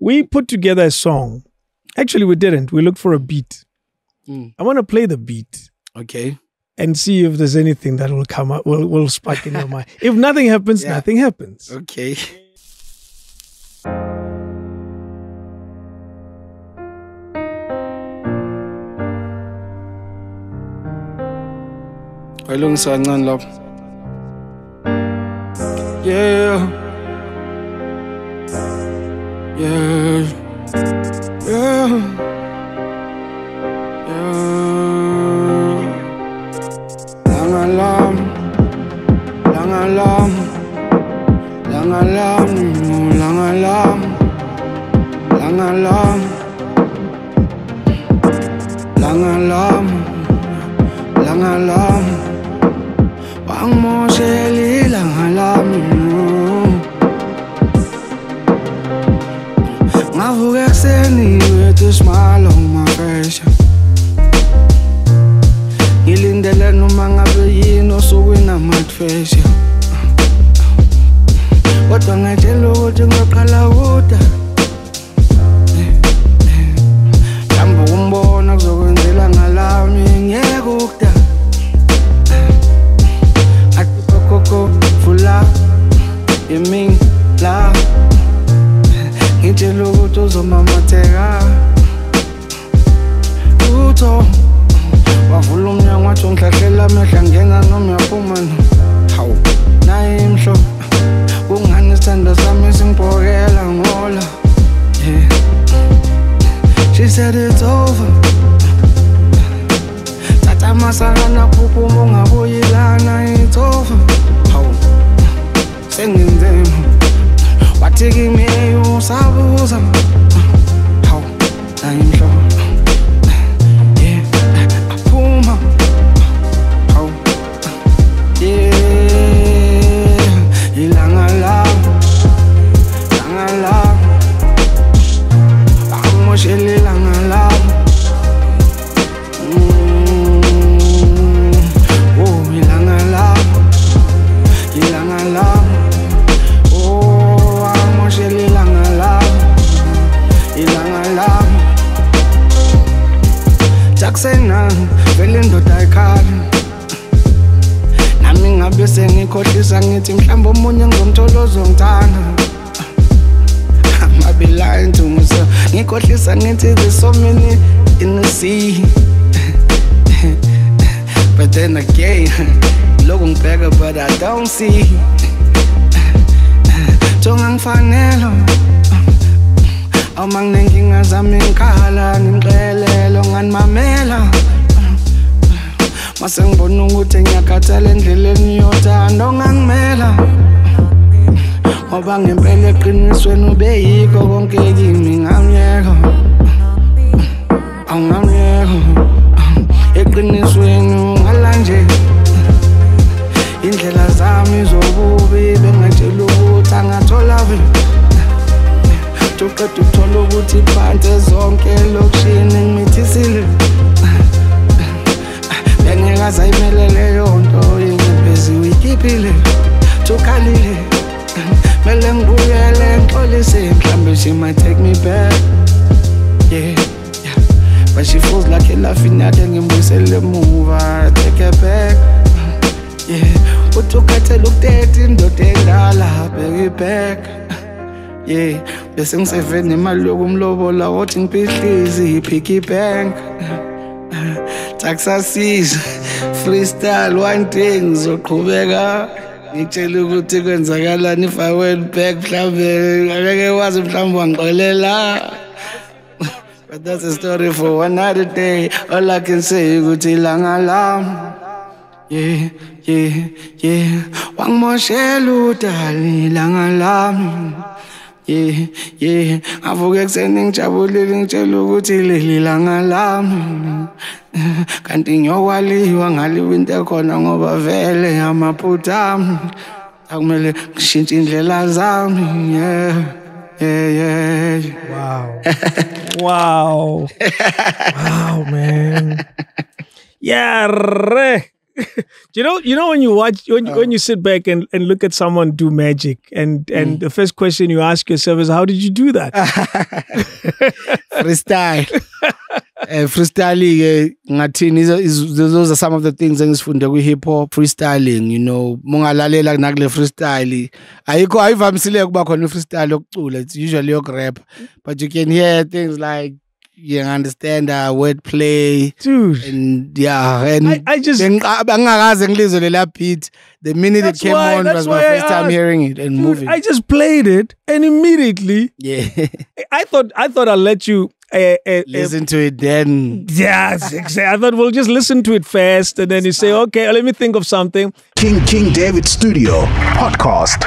we put together a song. Actually, we didn't. We looked for a beat. I want to play the beat. Okay. And see if there's anything that will come up, will spark in your mind. If nothing happens, nothing happens. Okay. Ayilungisa kancane lapho. Yeah. Yeah. Yeah. Yeah. Lang alarm. Lang alarm. Lang alarm. Lang alarm. Lang alarm. Lang alarm. Lang alarm. Wang mo siyeli lang alarm. Ngavuka ekuseni with a smile on my face. Ngilindele noma ngabe yini osukwini amaface. Kodwa ngitshela ukuthi ngaqala kuda. Mhlawumbe umbona kuzokwenzela ngalami ngeke ukuda. Koko fula yeming la ngitshela ukuthi uzomamatheka utho wavula umnyango wathi ungihlahlela amehla ngena noma uyaphuma hawu naye imhlo kungani isithando sami singibhokela ngola she said it's over tata masakana kuphuma ungabuyilana it's over hawu sengenzema wathi kimi usabuza hawu naye imhlo aphuma hawu ilanga lami amoshele ilanga lami ilanga lami amoshele ilanga lami Jacksena vele indoda ayikhala nami ngabe sengikhohlisa ngithi mhlawumbe omunye ngizomthola ozongithanda I be lying to myself ngikhohlisa ngithi there's so many in the sea but then again look ngibheka but I don't see Jonga ngifanele Uma nginenkinga zami ngikhala ngimxelelo nganimamela Mase ngibona ukuthi ngiyakhathala endleleni yothando ongangimela Ngoba ngempela eqinisweni ubeyikho konke kimi ngamyeka Awungamyeka eqinisweni ungalanje Indlela zami zobubi bengatshela ukuthi angathola Tuqeda ukuthola ukuthi iphansi zonke lokishini ngimthisile Bengekaza imelele yonto ingempezi uyikhiphile Tukhalile Mele ngibuyele ngixolise mhlambe she might take me back Yeah But she feels like a laughing yakhe ngimbuyisele emuva take her back Yeah Utukhathela ukuthetha indoda endala bheka back Yeah bese ngiseve nemali yokumlobola wathi ngiphihlise piggy bank Taxasiz freestyle one thing ngizoqhubeka ngitshela ukuthi kwenzakalani if I went back mhlambe akeke wazi mhlambe wangixolela But that's a story for another day all I can say ukuthi ilanga lami Yeah wangimoshela udali ilanga lami Yeah avuka ekuseni ngijabulile ngitshela ukuthi leli langa lami kanti ngiyokwaliwa ngaliwa into ekhona ngoba vele amaphutha ami akumele ngishintshe indlela zami yeah Wow, man. Yeah, You know when you watch when you sit back and look at someone do magic and the first question you ask yourself is, how did you do that? Freestyle. Freestyling ngathini those are some of the things engisifunda ku hip hop. Freestyling, you know, mongalalela nakule freestyle ayikho ayivamisile kuba khona freestyle yokucula. It's usually yok rap, but you can hear things like, you understand, wordplay, dude, and and I just angakaze ngilizwe lela beat. The minute it came on was my first time hearing it and moving. I just played it and immediately, I thought I'll let you listen to it then. Yes, exactly. I thought we'll just listen to it first and then you say, okay, let me think of something. King David Studio Podcast.